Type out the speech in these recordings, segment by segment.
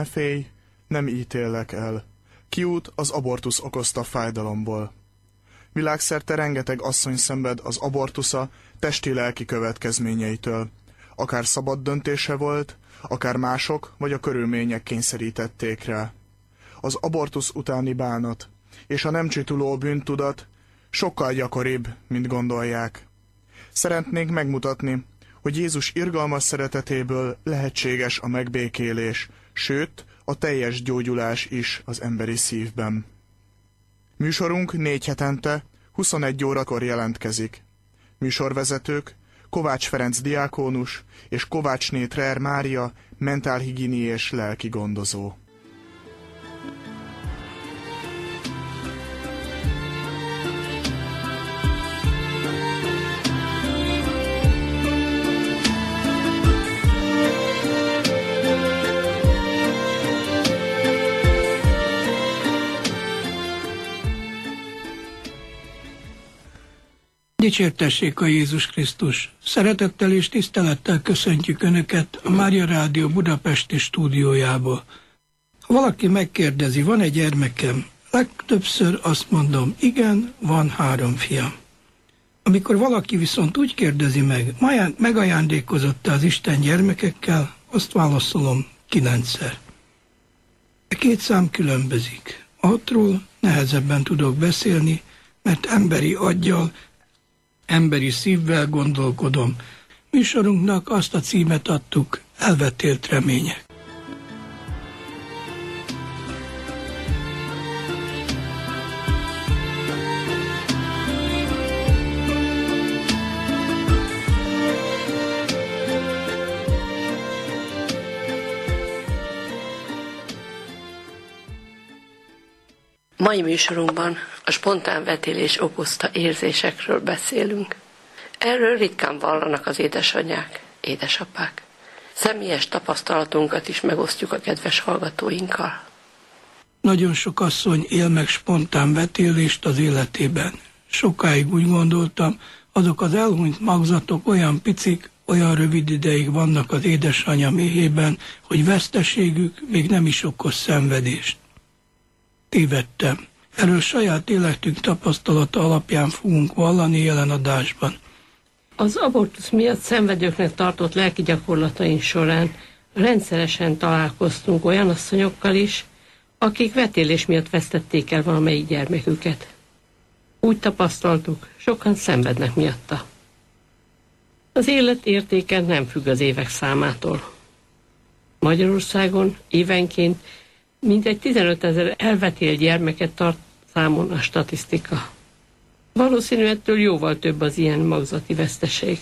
ne félj, nem ítéllek el. Kiút az abortusz okozta fájdalomból. Világszerte rengeteg asszony szenved az abortusza testi-lelki következményeitől. Akár szabad döntése volt, akár mások vagy a körülmények kényszerítették rá. Az abortusz utáni bánat és a nem csituló bűntudat sokkal gyakoribb, mint gondolják. Szeretnénk megmutatni, hogy Jézus irgalmas szeretetéből lehetséges a megbékélés, sőt, a teljes gyógyulás is az emberi szívben. Műsorunk 4 hetente, 21 órakor jelentkezik. Műsorvezetők Kovács Ferenc diákónus és Kovácsné Trer Mária, mentálhigiéniés lelki gondozó. Dicsértessék a Jézus Krisztus! Szeretettel és tisztelettel köszöntjük Önöket a Mária Rádió budapesti stúdiójából. Ha valaki megkérdezi, van egy gyermekem, legtöbbször azt mondom, igen, van 3 fiam. Amikor valaki viszont úgy kérdezi meg, megajándékozott-e az Isten gyermekekkel, azt válaszolom, 9-szer. A 2 szám különbözik. Arról nehezebben tudok beszélni, mert emberi aggyal, emberi szívvel gondolkodom. Műsorunknak azt a címet adtuk, elvetélt remények. Mai műsorunkban a spontán vetélés okozta érzésekről beszélünk. Erről ritkán vallanak az édesanyák, édesapák. Személyes tapasztalatunkat is megosztjuk a kedves hallgatóinkkal. Nagyon sok asszony él meg spontán vetélést az életében. Sokáig úgy gondoltam, azok az elhunyt magzatok olyan picik, olyan rövid ideig vannak az édesanyja méhében, hogy veszteségük még nem is okoz szenvedést. Tévedtem. Erről saját életünk tapasztalata alapján fogunk vallani jelen adásban. Az abortusz miatt szenvedőknek tartott lelki gyakorlataink során rendszeresen találkoztunk olyan asszonyokkal is, akik vetélés miatt vesztették el valamelyik gyermeküket. Úgy tapasztaltuk, sokan szenvednek miatta. Az élet értéke nem függ az évek számától. Magyarországon évenként mintegy 15 000 elvetélt gyermeket tart számon a statisztika. Valószínű ettől jóval több az ilyen magzati veszteség.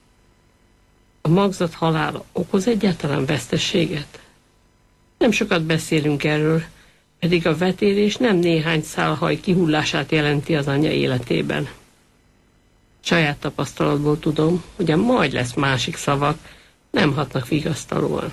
A magzat halála okoz egyáltalán veszteséget? Nem sokat beszélünk erről, pedig a vetélés nem néhány szál haj kihullását jelenti az anya életében. Saját tapasztalatból tudom, hogy a majd lesz másik szavak nem hatnak vigasztalóan.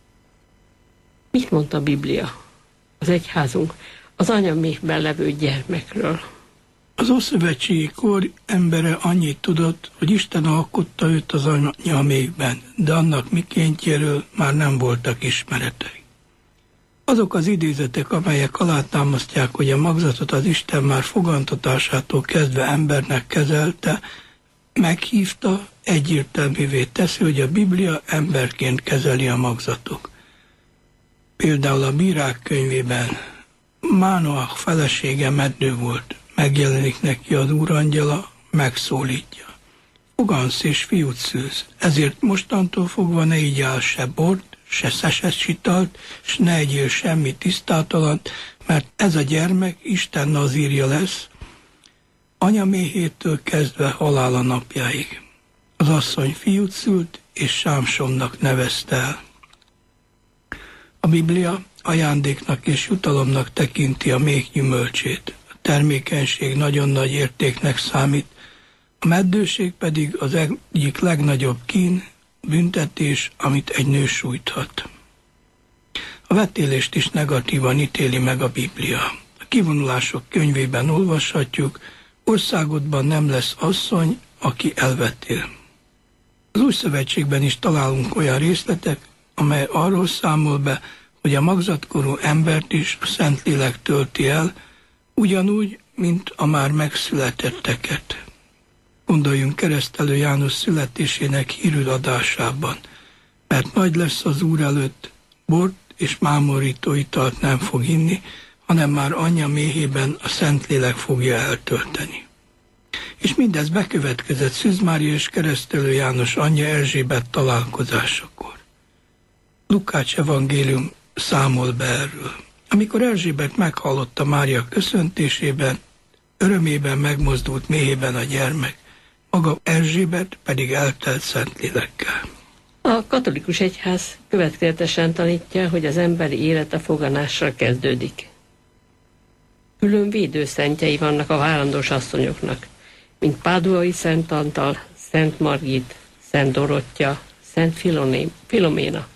Mit mondta a Biblia? Az egyházunk az anyaméhben levő gyermekről. Az ószövetségi kor embere annyit tudott, hogy Isten alkotta őt az anyaméhben, de annak mikéntjéről már nem voltak ismeretei. Azok az idézetek, amelyek alátámasztják, hogy a magzatot az Isten már fogantatásától kezdve embernek kezelte, meghívta, egyértelművé teszi, hogy a Biblia emberként kezeli a magzatok. Például a Bírák könyvében Mánoach felesége meddő volt, megjelenik neki az úrangyala, megszólítja. Fogansz és fiút szülsz, ezért mostantól fogva ne igyál se bort, se szeszes italt, s ne egyél semmi tisztátalant, mert ez a gyermek Isten nazírja lesz, anyaméhétől kezdve halála napjáig. Az asszony fiút szült, és Sámsonnak nevezte el. A Biblia ajándéknak és jutalomnak tekinti a méh gyümölcsét. A termékenység nagyon nagy értéknek számít, a meddőség pedig az egyik legnagyobb kín, büntetés, amit egy nő sújthat. A vetélést is negatívan ítéli meg a Biblia. A kivonulások könyvében olvashatjuk, országodban nem lesz asszony, aki elvetél. Az Új Szövetségben is találunk olyan részletek, amely arról számol be, hogy a magzatkorú embert is a Szentlélek tölti el, ugyanúgy, mint a már megszületetteket. Gondoljunk Keresztelő János születésének hírüladásában, mert nagy lesz az Úr előtt, bort és mámorító italt nem fog inni, hanem már anyja méhében a Szentlélek fogja eltölteni. És mindez bekövetkezett Szűz Mária és Keresztelő János anyja Erzsébet találkozásakor. Lukács evangélium számol be erről. Amikor Erzsébet meghallotta Mária köszöntésében, örömében megmozdult méhében a gyermek, maga Erzsébet pedig eltelt Szentlélekkel. A katolikus egyház következetesen tanítja, hogy az emberi élet a foganással kezdődik. Külön védőszentjei vannak a várandós asszonyoknak, mint Páduai Szent Antal, Szent Margit, Szent Dorottya, Szent Filoména.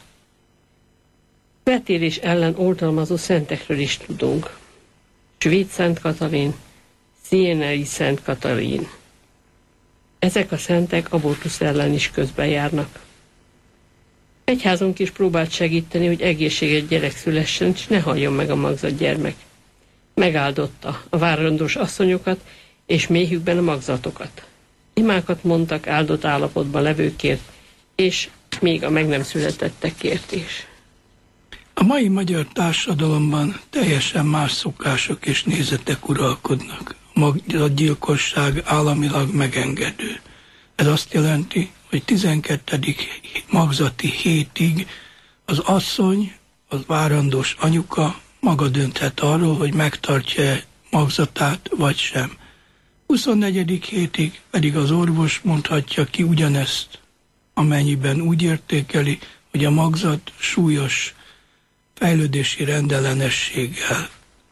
Vetélés ellen oltalmazó szentekről is tudunk. Svéd Szent Katalin, Sienai Szent Katalin. Ezek a szentek abortusz ellen is közben járnak. Egyházunk is próbált segíteni, hogy egészséges gyerek szülessen, és ne halljon meg a magzat gyermek. Megáldotta a várandós asszonyokat, és méhükben a magzatokat. Imákat mondtak áldott állapotban levőkért, és még a meg nem születettekért is. A mai magyar társadalomban teljesen más szokások és nézetek uralkodnak. A magzatgyilkosság államilag megengedő. Ez azt jelenti, hogy 12. magzati hétig az asszony, az várandós anyuka maga dönthet arról, hogy megtartja magzatát vagy sem. 24. hétig pedig az orvos mondhatja ki ugyanezt, amennyiben úgy értékeli, hogy a magzat súlyos fejlődési rendellenességgel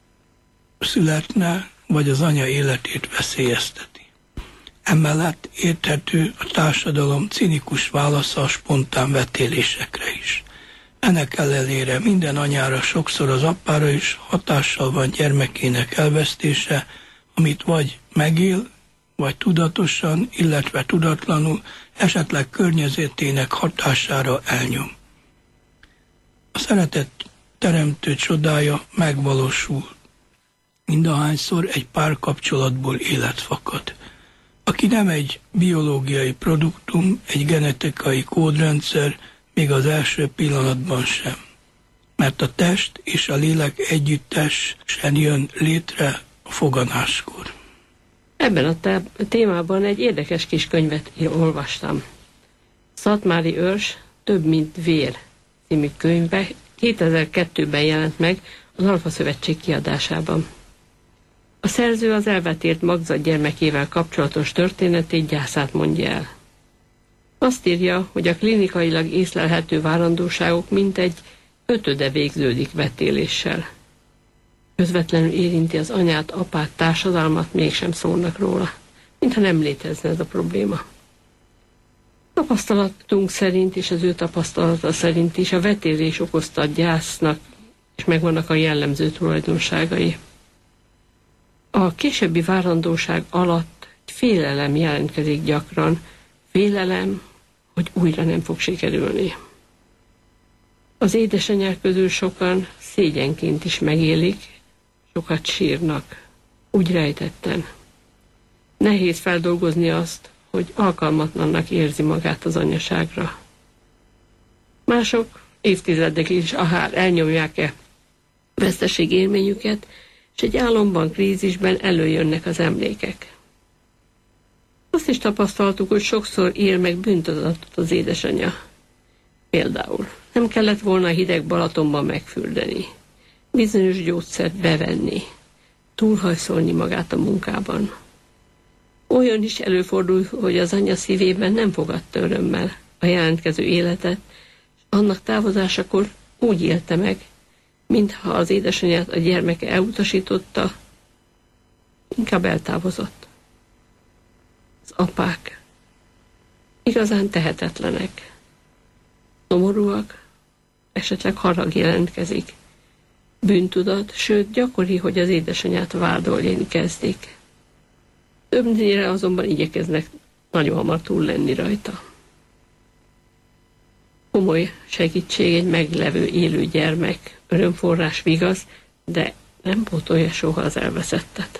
születne, vagy az anya életét veszélyezteti. Emellett érthető a társadalom cinikus válasza a spontán vetélésekre is. Ennek ellenére minden anyára, sokszor az apára is hatással van gyermekének elvesztése, amit vagy megél, vagy tudatosan, illetve tudatlanul, esetleg környezetének hatására elnyom. A szeretet teremtő csodája megvalósul. Mindahányszor egy párkapcsolatból élet fakad. Aki nem egy biológiai produktum, egy genetikai kódrendszer, még az első pillanatban sem. Mert a test és a lélek együttesen jön létre a foganáskor. Ebben a témában egy érdekes kis könyvet olvastam. Szatmári Őrs Több, mint vér című könyve 2002-ben jelent meg az Alfa Szövetség kiadásában. A szerző az elvetélt magzat gyermekével kapcsolatos történetét, gyászát mondja el. Azt írja, hogy a klinikailag észlelhető várandóságok mintegy 5/5 végződik vetéléssel. Közvetlenül érinti az anyát, apát, társadalmat, mégsem szólnak róla, mintha nem létezne ez a probléma. Tapasztalatunk szerint és az ő tapasztalata szerint is a vetélés okozta a gyásznak, és megvannak a jellemző tulajdonságai. A későbbi várandóság alatt egy félelem jelentkezik gyakran, félelem, hogy újra nem fog sikerülni. Az édesanyák közül sokan szégyenként is megélik, sokat sírnak, úgy rejtetten. Nehéz feldolgozni azt, hogy alkalmatlannak érzi magát az anyaságra. Mások évtizedekig is elnyomják-e veszteség élményüket, és egy álomban, krízisben előjönnek az emlékek. Azt is tapasztaltuk, hogy sokszor él meg bűntudatot az édesanyja. Például nem kellett volna a hideg Balatonban megfürdeni, bizonyos gyógyszert bevenni, túlhajszolni magát a munkában. Olyan is előfordul, hogy az anya szívében nem fogadta örömmel a jelentkező életet, és annak távozásakor úgy élte meg, mintha az édesanyját a gyermeke elutasította, inkább eltávozott. Az apák igazán tehetetlenek, szomorúak, esetleg harag jelentkezik, bűntudat, sőt gyakori, hogy az édesanyját vádolni kezdik. Többnyire azonban igyekeznek nagyon hamar túl lenni rajta. komoly segítség egy meglevő élő gyermek, örömforrás, vigasz, de nem pótolja soha az elveszettet.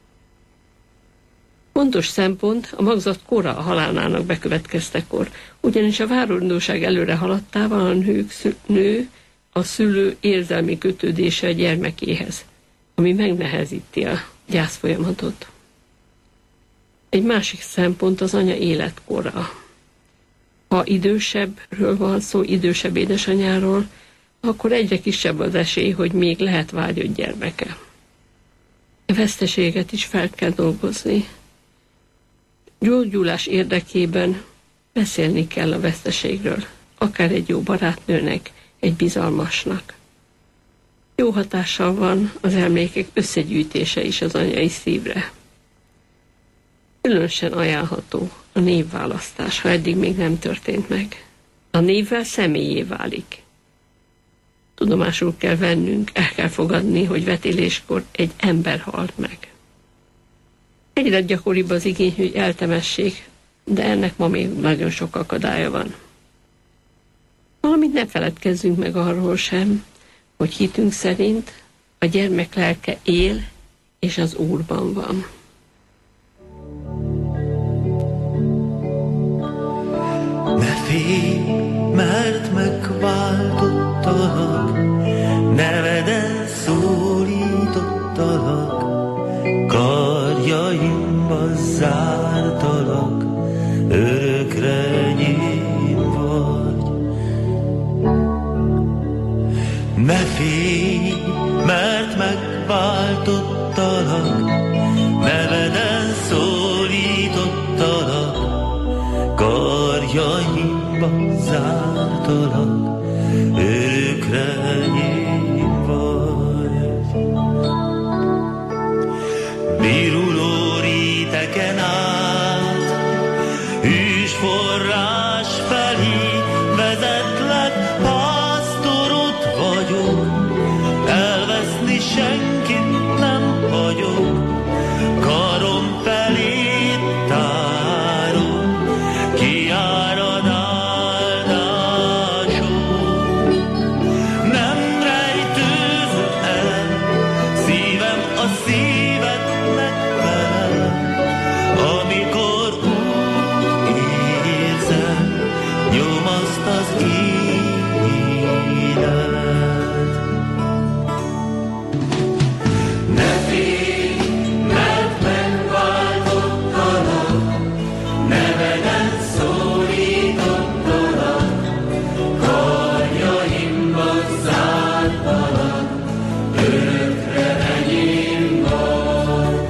Fontos szempont a magzat kora a halálának bekövetkeztekor, ugyanis a várandóság előre haladtával a nő a szülő érzelmi kötődése a gyermekéhez, ami megnehezíti a gyászfolyamatot. Egy másik szempont az anya életkora. Ha idősebbről van szó, idősebb édesanyáról, akkor egyre kisebb az esély, hogy még lehet vágyott gyermeke. A veszteséget is fel kell dolgozni. Gyógyulás érdekében beszélni kell a veszteségről, akár egy jó barátnőnek, egy bizalmasnak. Jó hatással van az emlékek összegyűjtése is az anyai szívre. Különösen ajánlható a névválasztás, ha eddig még nem történt meg. A névvel személyé válik. Tudomásul kell vennünk, el kell fogadni, hogy vetéléskor egy ember halt meg. Egyre gyakoribb az igény, hogy eltemessék, de ennek ma még nagyon sok akadálya van. Valamint ne feledkezzünk meg arról sem, hogy hitünk szerint a gyermek lelke él, és az Úrban van. Ne félj, mert megváltottalak, neveden szólítottalak, karjaimba zártalak, örökre enyém vagy. Ne félj, mert megváltottalak, neveden szólítottalak, karjaimba zártalak, örökre enyém vagy. Viruló réteken át, hűs forrás felé vezetlek, pásztorod vagyok, elveszni senkit nem hagyok, karom felé tárom, kiárad áldásom. Nem rejtőzöm el, szívem a szívednek felel, amikor úgy érzem, nyomaszt az élet. Ne félj, mert megváltottalak, neveden szólítottalak, karjaimba zártalak, örökre enyém vagy.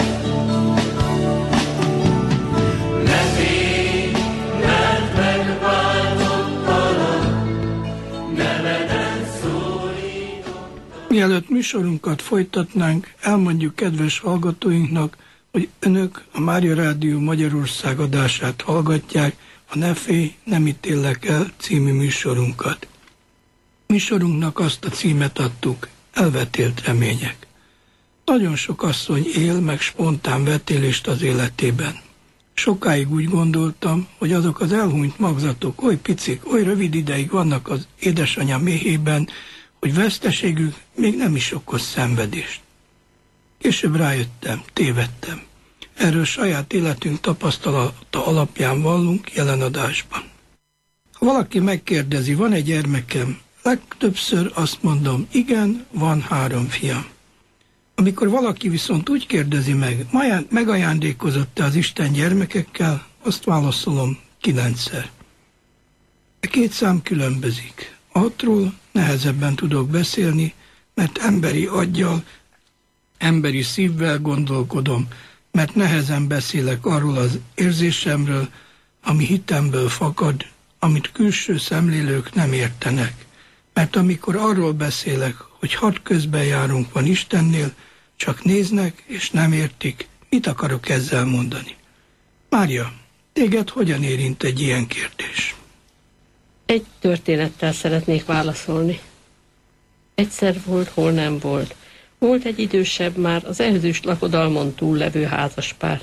Ne félj, mert megváltottalak, neveden szólítottalak. Mielőtt műsorunkat folytatnánk, elmondjuk kedves hallgatóinknak, hogy önök a Mária Rádió Magyarország adását hallgatják, a Ne félj, nem ítéllek el című műsorunkat. Műsorunknak azt a címet adtuk, Elvetélt remények. Nagyon sok asszony él meg spontán vetélést az életében. Sokáig úgy gondoltam, hogy azok az elhunyt magzatok oly picik, oly rövid ideig vannak az édesanyja méhében, hogy veszteségük még nem is okoz szenvedést. Később rájöttem, tévedtem. Erről saját életünk tapasztalata alapján vallunk jelen adásban. Ha valaki megkérdezi, van-e gyermekem, legtöbbször azt mondom, igen, van 3 fiam. Amikor valaki viszont úgy kérdezi meg, megajándékozott-e az Isten gyermekekkel, azt válaszolom, 9-szer. A 2 szám különbözik. A 6-ról nehezebben tudok beszélni, mert emberi aggyal, emberi szívvel gondolkodom, mert nehezen beszélek arról az érzésemről, ami hitemből fakad, amit külső szemlélők nem értenek. Mert amikor arról beszélek, hogy 6 közben járunk van Istennél, csak néznek és nem értik, mit akarok ezzel mondani. Mária, téged hogyan érint egy ilyen kérdés? Egy történettel szeretnék válaszolni. Egyszer volt, hol nem volt. Volt egy idősebb, már az ezüst lakodalmon túllevő házaspár.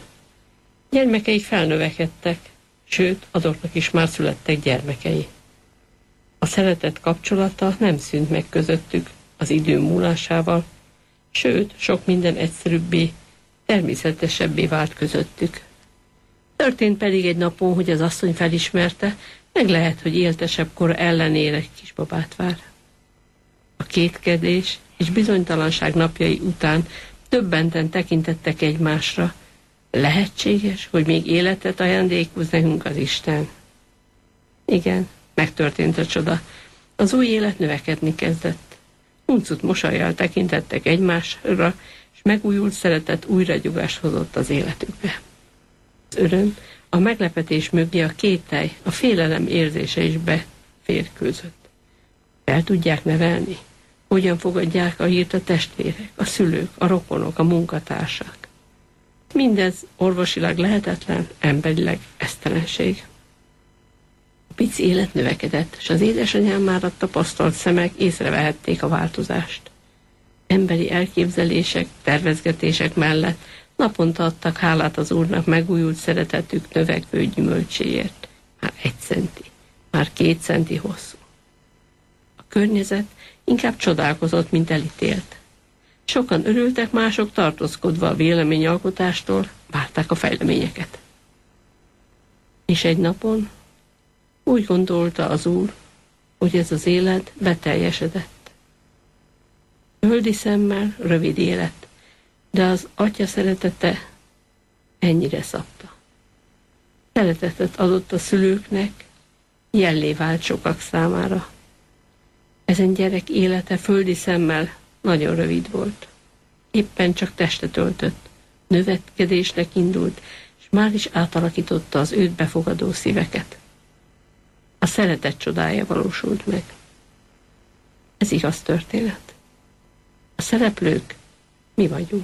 Gyermekeik felnövekedtek, sőt, azoknak is már születtek gyermekei. A szeretet kapcsolata nem szűnt meg közöttük az idő múlásával, sőt, sok minden egyszerűbbé, természetesebbé vált közöttük. Történt pedig egy napon, hogy az asszony felismerte, meg lehet, hogy éltesebb kora ellenére kisbabát vár. A kétkedés és bizonytalanság napjai után döbbenten tekintettek egymásra. Lehetséges, hogy még életet ajándékoz nekünk az Isten? Igen, megtörtént a csoda. Az új élet növekedni kezdett. Huncut mosollyal tekintettek egymásra, és megújult szeretet újragyugást hozott az életükbe. Az öröm, a meglepetés mögé a kételj, a félelem érzése is beférkőzött. Fel tudják nevelni? Hogyan fogadják a hírt a testvérek, a szülők, a rokonok, a munkatársak? Mindez orvosilag lehetetlen, emberileg esztelenség. A pici élet növekedett, és az édesanyám már a tapasztalt szemek észrevehették a változást. Emberi elképzelések, tervezgetések mellett naponta adtak hálát az Úrnak megújult szeretetük növekvő gyümölcséért. Már 1 centi, már 2 centi hosszú. A környezet inkább csodálkozott, mint elítélt. Sokan örültek, mások tartózkodva a véleményalkotástól várták a fejleményeket. És egy napon úgy gondolta az Úr, hogy ez az élet beteljesedett. Földi szemmel rövid élet, de az Atya szeretete ennyire szabta. Szeretetet adott a szülőknek, jellé vált sokak számára. Ezen gyerek élete földi szemmel nagyon rövid volt. Éppen csak testet öltött, növekedésnek indult, és már is átalakította az őt befogadó szíveket. A szeretet csodája valósult meg. Ez igaz történet. A szereplők mi vagyunk.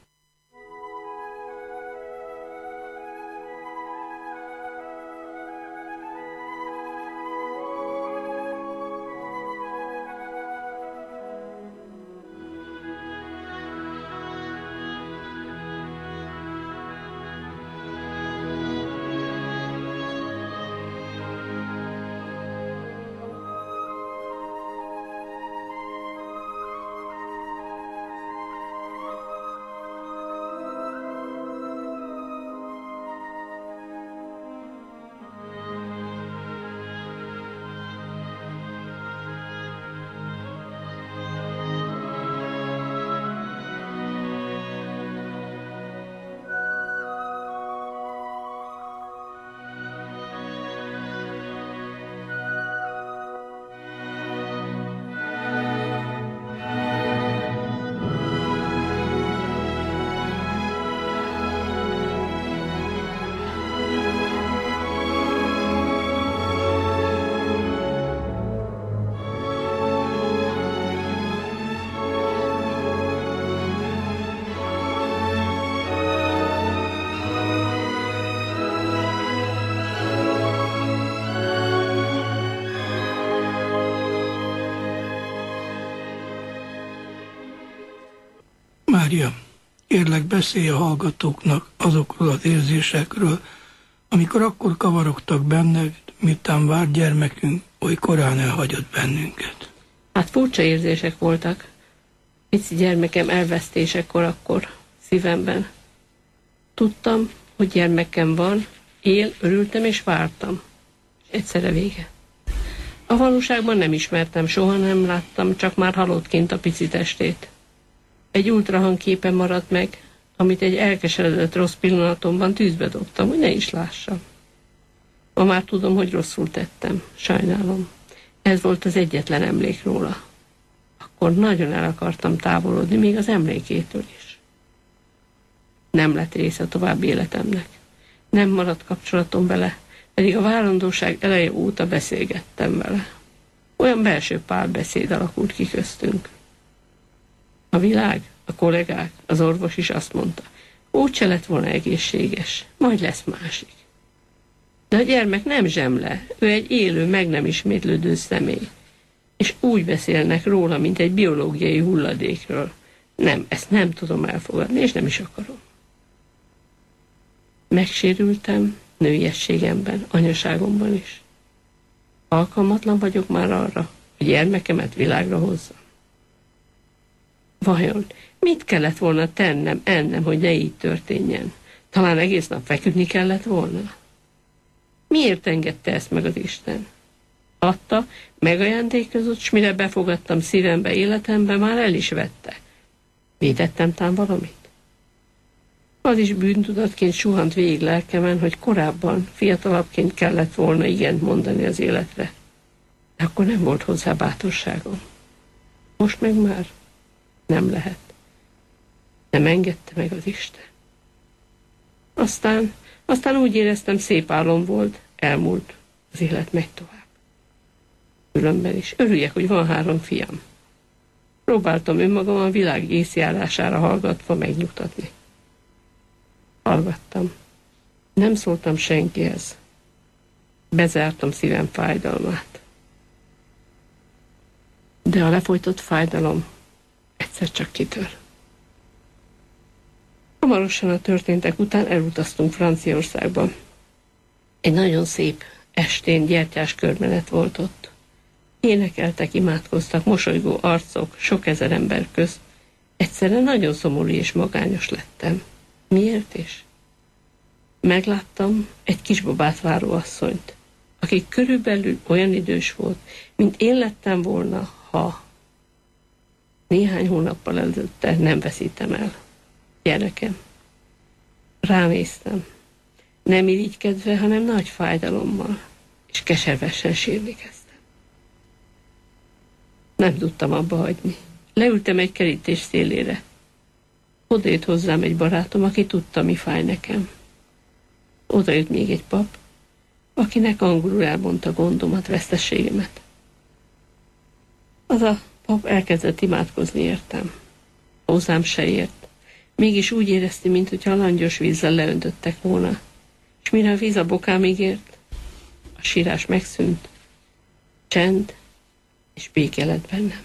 Mária, kérlek, beszélj a hallgatóknak azokról az érzésekről, amikor akkor kavarogtak benned, miután várt gyermekünk oly korán elhagyott bennünket. Hát furcsa érzések voltak. Pici gyermekem elvesztésekor akkor szívemben. Tudtam, hogy gyermekem van, él, örültem és vártam. És egyszerre vége. A valóságban nem ismertem, soha nem láttam, csak már halottként a pici testét. Egy ultrahangképe maradt meg, amit egy elkeseredett rossz pillanatomban tűzbe dobtam, hogy ne is lássam. Ma már tudom, hogy rosszul tettem, sajnálom. Ez volt az egyetlen emlék róla. Akkor nagyon el akartam távolodni, még az emlékétől is. Nem lett része további életemnek. Nem maradt kapcsolatom vele, pedig a várandóság eleje óta beszélgettem vele. Olyan belső párbeszéd alakult ki köztünk. A világ, a kollégák, az orvos is azt mondta, úgyse lett volna egészséges, majd lesz másik. De a gyermek nem zsemle, ő egy élő, meg nem ismétlődő személy. És úgy beszélnek róla, mint egy biológiai hulladékről. Nem, ezt nem tudom elfogadni, és nem is akarom. Megsérültem nőiességemben, anyaságomban is. Alkalmatlan vagyok már arra, hogy gyermekemet világra hozzam. Vajon mit kellett volna tennem, ennem, hogy ne így történjen? Talán egész nap feküdni kellett volna? Miért engedte ezt meg az Isten? Adta, megajándékozott, s mire befogadtam szívembe, életembe, már el is vette. Vétettem tán valamit? Az is bűntudatként suhant végig lelkemen, hogy korábban, fiatalabbként kellett volna igent mondani az életre. De akkor nem volt hozzá bátorságom. Most meg már nem lehet. Nem engedte meg az Isten. Aztán úgy éreztem, szép álom volt, elmúlt, az élet megy tovább. Különben is örüljek, hogy van 3 fiam. Próbáltam önmagam a világ észjárására hallgatva megnyugtatni. Hallgattam. Nem szóltam senkihez. Bezártam szívem fájdalmát. De a lefolytott fájdalom egyszer csak kitör. Hamarosan a történtek után elutaztunk Franciaországba. Egy nagyon szép estén gyertyás körmenet volt ott. Énekeltek, imádkoztak, mosolygó arcok, sok ezer ember közt. Egyszerűen nagyon szomorú és magányos lettem. Miért is? Megláttam egy kisbabát váró asszonyt, aki körülbelül olyan idős volt, mint én lettem volna, ha néhány hónappal előtte nem veszítem el gyerekem. Ránéztem. Nem irigykedve, hanem nagy fájdalommal, és keservesen sírni kezdtem. Nem tudtam abba hagyni. Leültem egy kerítés szélére. Oda jött hozzám egy barátom, aki tudta, mi fáj nekem. Oda jött még egy pap, akinek angolul elmondta gondomat, veszteségemet. Az a pap elkezdett imádkozni értem. Hozzám se ért. Mégis úgy érezti, mintha langyos vízzel leöntöttek volna. És mire a víz a bokámig ért, a sírás megszűnt, csend és béke lett bennem.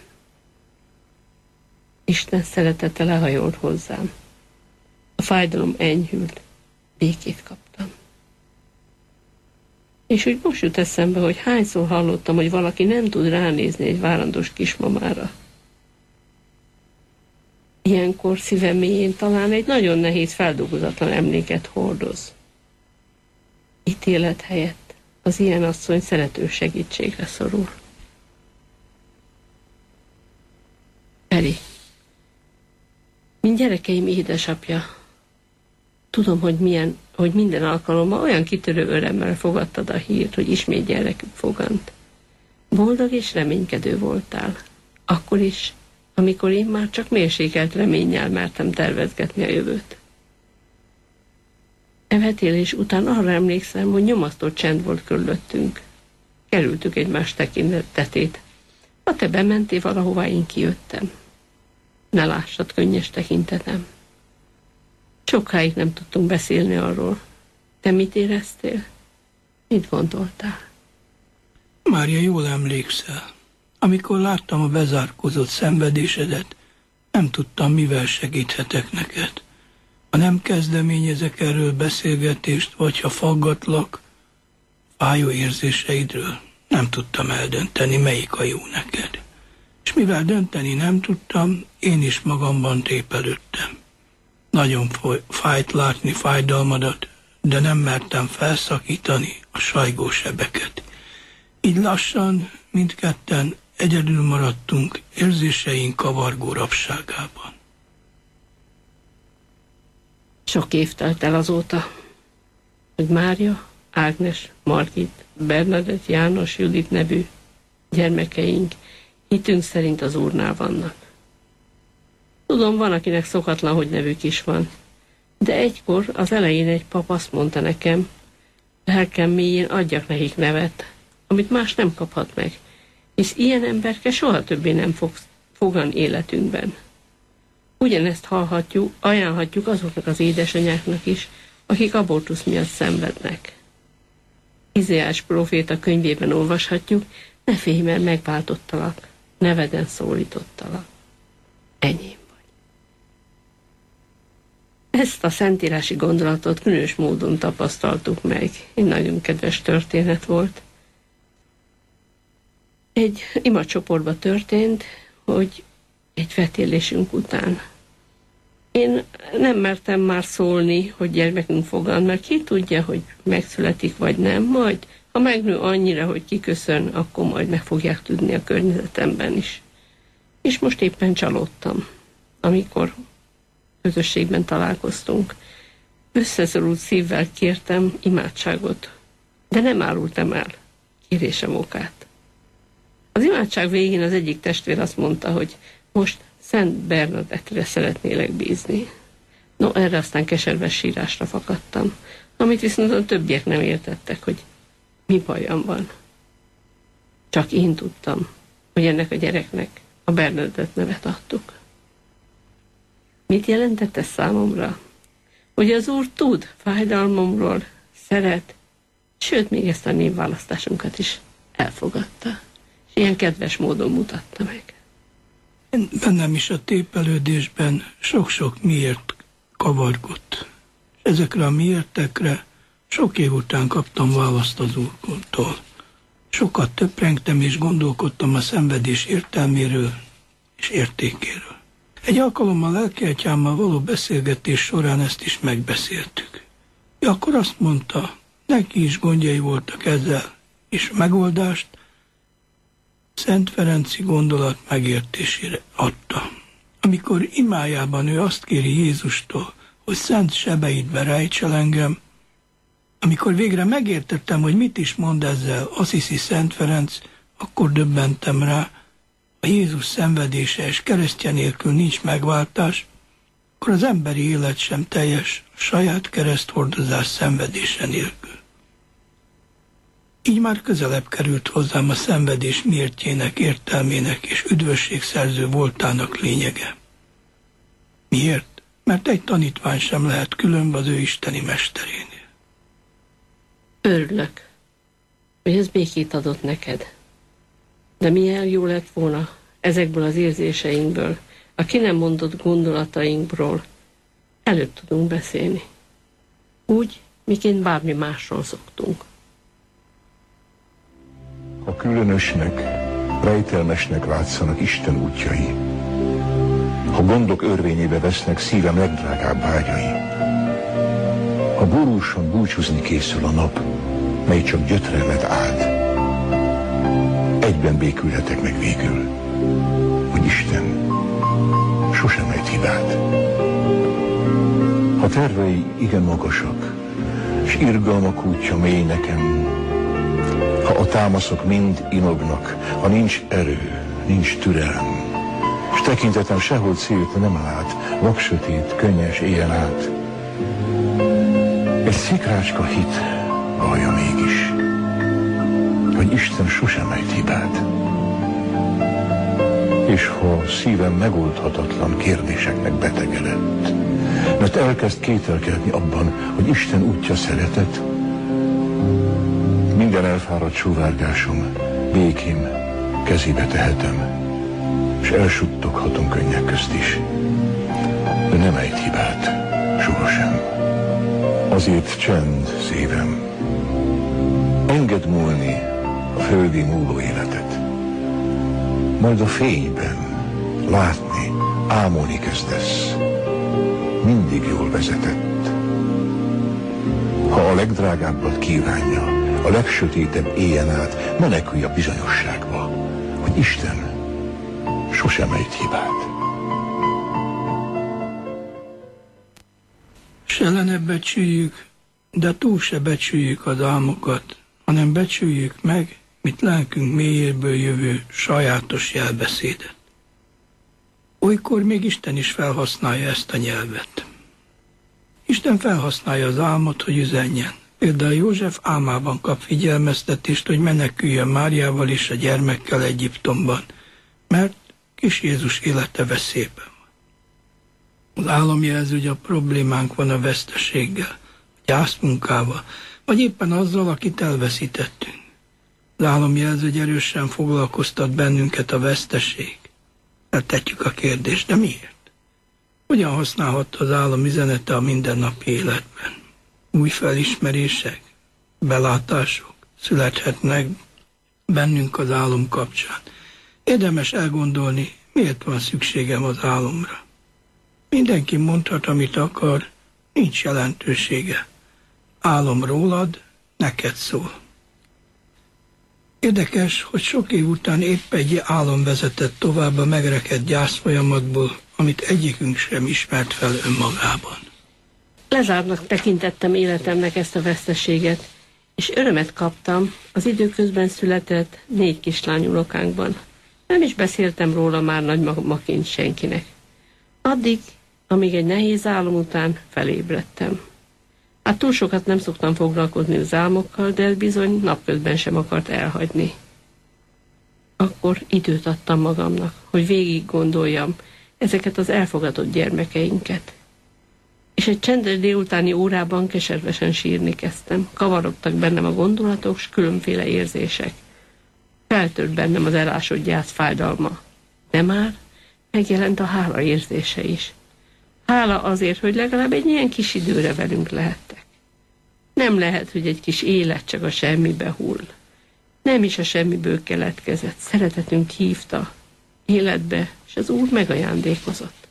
Isten szeretete lehajolt hozzám. A fájdalom enyhült, békét kaptam. És úgy most jut eszembe, hogy hányszor hallottam, hogy valaki nem tud ránézni egy várandós kismamára. Ilyenkor szívem mélyén talán egy nagyon nehéz, feldolgozatlan emléket hordoz. Ítélet helyett az ilyen asszony szerető segítségre szorul. Peri, mint gyerekeim édesapja, tudom, hogy minden alkalommal olyan kitörő örömmel fogadtad a hírt, hogy ismét gyerekük fogant. Boldog és reménykedő voltál. Akkor is, amikor én már csak mérsékelt reménnyel mertem tervezgetni a jövőt. Evetélés után arra emlékszem, hogy nyomasztó csend volt körülöttünk. Kerültük egymás tekintetét. Ha te bementél valahová, én kijöttem. Ne lássad könnyes tekintetem. Sokáig nem tudtunk beszélni arról. Te mit éreztél? Mit gondoltál? Mária, jól emlékszel. Amikor láttam a bezárkózott szenvedésedet, nem tudtam, mivel segíthetek neked. Ha nem kezdeményezek erről beszélgetést, vagy ha faggatlak fájó érzéseidről, nem tudtam eldönteni, melyik a jó neked. És mivel dönteni nem tudtam, én is magamban tépelődtem. Nagyon fájt látni fájdalmadat, de nem mertem felszakítani a sajgó sebeket. Így lassan mindketten egyedül maradtunk érzéseink kavargó rabságában. Sok év telt el azóta, hogy Mária, Ágnes, Margit, Bernadett, János, Judit nevű gyermekeink hitünk szerint az Úrnál vannak. Tudom, van, akinek szokatlan, hogy nevük is van, de egykor az elején egy pap azt mondta nekem, lelkem mélyén adjak nekik nevet, amit más nem kaphat meg, hisz ilyen emberke soha többé nem fogan életünkben. Ugyanezt hallhatjuk, ajánlhatjuk azoknak az édesanyáknak is, akik abortusz miatt szenvednek. Izaiás próféta könyvében olvashatjuk, ne félj, mert megváltottalak, neveden szólítottalak. Enyém vagy. Ezt a szentírási gondolatot különös módon tapasztaltuk meg. Egy nagyon kedves történet volt. egy imacsoportban történt, hogy egy vetélésünk után. Én nem mertem már szólni, hogy gyermekünk fogant, mert ki tudja, hogy megszületik vagy nem, majd ha megnő annyira, hogy kiköszön, akkor majd meg fogják tudni a környezetemben is. És most éppen csalódtam, amikor közösségben találkoztunk. Összeszorult szívvel kértem imádságot, de nem árultam el kérésem okát. Az imádság végén az egyik testvér azt mondta, hogy most Szent Bernadettre szeretnélek bízni. No, erre aztán keserves sírásra fakadtam, amit viszont a többiek nem értettek, hogy mi bajom van. Csak én tudtam, hogy ennek a gyereknek a Bernadett nevet adtuk. Mit jelentett ez számomra? Hogy az Úr tud fájdalmomról, szeret, sőt, még ezt a névválasztásunkat is elfogadta, és ilyen kedves módon mutatta meg. Bennem is a tépelődésben sok-sok miért kavargott. Ezekre a miértekre sok év után kaptam választ az Úrtól. Sokat töprengtem és gondolkodtam a szenvedés értelméről és értékéről. Egy alkalommal lelkiatyámmal való beszélgetés során ezt is megbeszéltük. Akkor azt mondta, neki is gondjai voltak ezzel, és megoldást Szent Ferenci gondolat megértésére adta. Amikor imájában ő azt kéri Jézustól, hogy szent sebeidbe rejts el engem, amikor végre megértettem, hogy mit is mond ezzel Assisi Szent Ferenc, akkor döbbentem rá, a Jézus szenvedése és keresztje nélkül nincs megváltás, akkor az emberi élet sem teljes a saját kereszthordozás szenvedése nélkül. Így már közelebb került hozzám a szenvedés miértjének, értelmének és üdvösségszerző voltának lényege. Miért? Mert egy tanítvány sem lehet különb az ő isteni mesterénél. Örülök, hogy ez békét adott neked. De milyen jó lett volna ezekből az érzéseinkből, a ki nem mondott gondolatainkról előbb tudunk beszélni. Úgy, miként bármi másról szoktunk. Ha különösnek, rejtelmesnek látszanak Isten útjai, ha gondok örvényébe vesznek szívem legdrágább vágyai, ha borúsan búcsúzni készül a nap, mely csak gyötrelmet áld, egyben békülhetek meg végül, hogy Isten sosem ejt hibát. Ha tervei igen magasak, s irgalmak útja mély nekem, ha a támaszok mind inognak, ha nincs erő, nincs türelem, s tekintetem sehol célt nem lát, vaksötét, könnyes éjjel át, egy szikrácska hit vallja mégis, hogy Isten sosem ejt hibát. És ha szívem megoldhatatlan kérdéseknek betegedett, mert elkezd kételkedni abban, hogy Isten útja szeretet, minden elfáradt sóvárgásom békém kezébe tehetem, és elsuttoghatom könnyek közt is. De nem ejt hibát, sohasem. Azért csend, szívem. Engedd múlni a földi múló életet. Majd a fényben látni, ámulni kezdesz. Mindig jól vezetett. Ha a legdrágábbat kívánja, a legsötétebb éjjel át menekülj a bizonyosságba, hogy Isten sosem ejt hibát. Se le ne becsüljük, de túl se becsüljük az álmokat, hanem becsüljük meg, mint lelkünk mélyéből jövő sajátos jelbeszédet. Olykor még Isten is felhasználja ezt a nyelvet. Isten felhasználja az álmot, hogy üzenjen. Például József álmában kap figyelmeztetést, hogy meneküljön Máriával és a gyermekkel Egyiptomban, mert kis Jézus élete veszélyben van. Az álomjelző, hogy a problémánk van a veszteséggel, a gyászmunkával, vagy éppen azzal, akit elveszítettünk. Az álomjelző, hogy erősen foglalkoztat bennünket a veszteség. Feltetjük a kérdést, de miért? Hogyan használhatta az álom üzenete a mindennapi életben? Új felismerések, belátások születhetnek bennünk az álom kapcsán. Érdemes elgondolni, miért van szükségem az álomra. Mindenki mondhat, amit akar, nincs jelentősége. Álom rólad, neked szól. Érdekes, hogy sok év után épp egy álom vezetett tovább a megrekedt gyászfolyamatból, amit egyikünk sem ismert fel önmagában. Lezártnak tekintettem életemnek ezt a veszteséget, és örömet kaptam az időközben született 4 kislány unokánkban. Nem is beszéltem róla már nagymamaként senkinek. Addig, amíg egy nehéz álom után felébredtem. Hát túl sokat nem szoktam foglalkozni az álmokkal, de ez bizony napközben sem akart elhagyni. Akkor időt adtam magamnak, hogy végig gondoljam ezeket az elfogadott gyermekeinket. És egy csendes délutáni órában keservesen sírni kezdtem. Kavarogtak bennem a gondolatok, s különféle érzések. Feltört bennem az elásott gyász fájdalma. De már megjelent a hála érzése is. Hála azért, hogy legalább egy ilyen kis időre velünk lehettek. Nem lehet, hogy egy kis élet csak a semmibe hull. Nem is a semmiből keletkezett. Szeretetünk hívta életbe, és az Úr megajándékozott.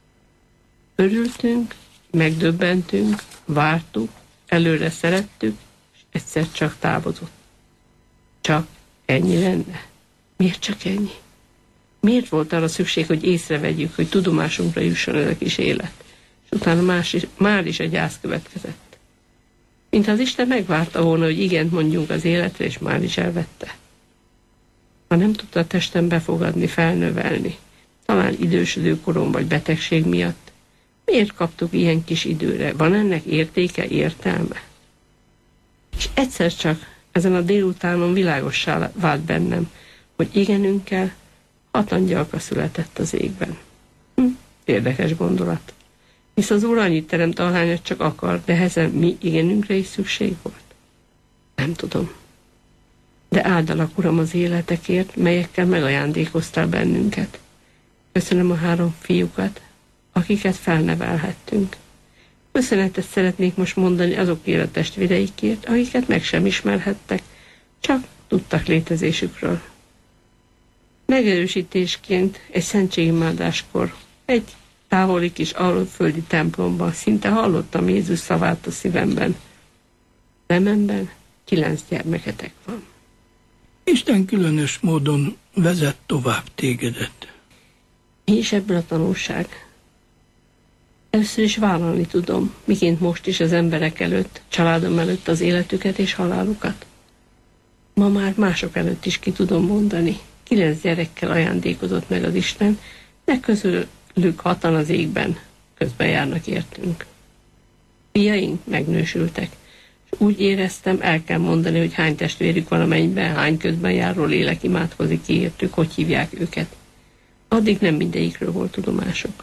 Örültünk, megdöbbentünk, vártuk, előre szerettük, és egyszer csak távozott. Csak ennyi lenne? Miért csak ennyi? Miért volt arra szükség, hogy észrevegyük, hogy tudomásunkra jusson ez a kis élet? És utána már is egy gyász következett. Mintha az Isten megvárta volna, hogy igent mondjunk az életre, és már is elvette. Ha nem tudta a testem befogadni, felnövelni, talán idősödő korom vagy betegség miatt, miért kaptuk ilyen kis időre? Van ennek értéke, értelme? És egyszer csak ezen a délutánon világossá vált bennem, hogy igenünkkel 6 angyalka született az égben. Érdekes gondolat. Hisz az Úr annyit teremt, ahányat csak akar, de ezen mi igenünkre is szükség volt? Nem tudom. De áldalak, Uram, az életekért, melyekkel megajándékoztál bennünket. Köszönöm a 3 fiúkat, akiket felnevelhettünk. Köszönetet szeretnék most mondani azokért a testvéreikért, akiket meg sem ismerhettek, csak tudtak létezésükről. Megerősítésként egy szentségimádáskor, egy távoli kis alföldi templomban szinte hallottam Jézus szavát a szívemben. Szememben 9 gyermeketek van. Isten különös módon vezet tovább tégedet. Mi is ebből a tanulság? Először is vállalni tudom, miként most is az emberek előtt, családom előtt az életüket és halálukat. Ma már mások előtt is ki tudom mondani. 9 gyerekkel ajándékozott meg az Isten, de közülük 6-an az égben közben járnak értünk. Fiaink megnősültek, és úgy éreztem, el kell mondani, hogy hány testvérük van a mennyben, hány közben járó lélek imádkozik ki értük, hogy hívják őket. Addig nem mindegyikről volt tudomásuk.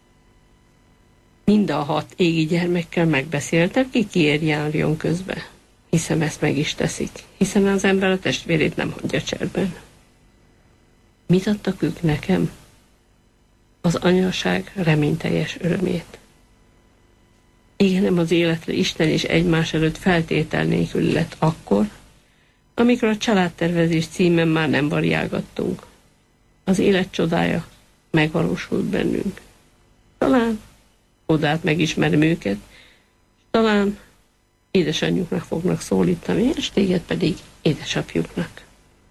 Mind a 6 égi gyermekkel megbeszéltek, ki kiért járjon közbe. Hiszem, ezt meg is teszik, hiszen az ember a testvérét nem hagyja cserben. Mit adtak ők nekem? Az anyaság reményteljes örömét. Igenem az életre Isten és egymás előtt feltétel nélkül lett akkor, amikor a családtervezés címen már nem variálgattunk. Az élet csodája megvalósult bennünk. Talán odát megismerem őket, talán édesanyjuknak fognak szólítani, és téged pedig édesapjuknak.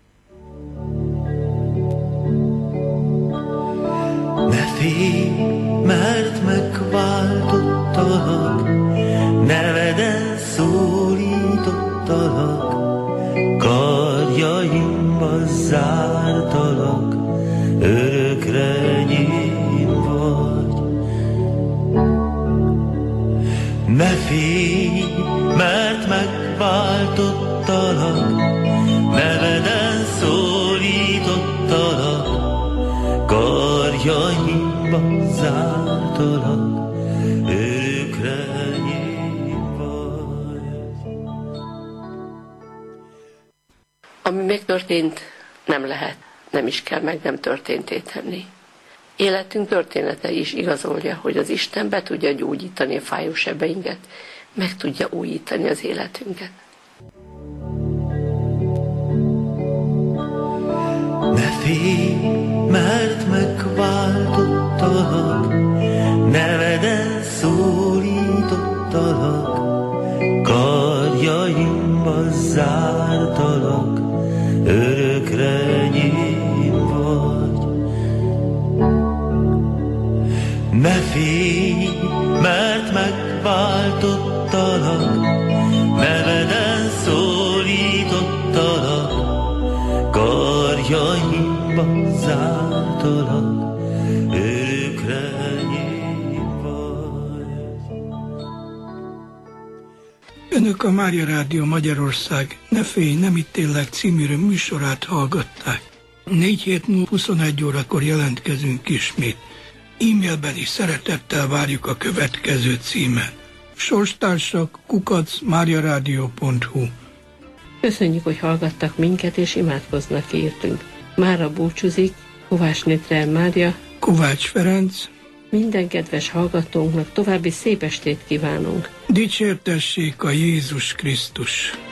Ne félj, mert megváltottalak, neveden szólítottalak, karjaimba zártalak, örökre enyém vagy. Ne félj, mert megváltottalak, neveden szólítottalak, karjaimba zártalak, örökre enyém vagy. Ami megtörtént, nem lehet, nem is kell meg nem történté tenni. Életünk története is igazolja, hogy az Isten be tudja gyógyítani a fájó sebeinket, meg tudja újítani az életünket. Ne félj, mert megváltottalak, neveden szólítottalak, karjaimba zártalak, örökre enyém vagy. Ne félj, mert megváltottalak, neveden szólítottalak, karjaimba zártalak, örökre enyém vagy. Önök a Mária Rádió Magyarország Ne félj, nem ítéllek című műsorát hallgatták. 4 hét múlva 21 órakor jelentkezünk ismét. E-mailben is szeretettel várjuk a következő címen. sorstársak@mariaradio.hu. Köszönjük, hogy hallgattak minket és imádkoznak értünk. Mára búcsúzik Kovács Nétrel Mária, Kovács Ferenc. minden kedves hallgatónknak további szép estét kívánunk. Dicsértessék a Jézus Krisztus!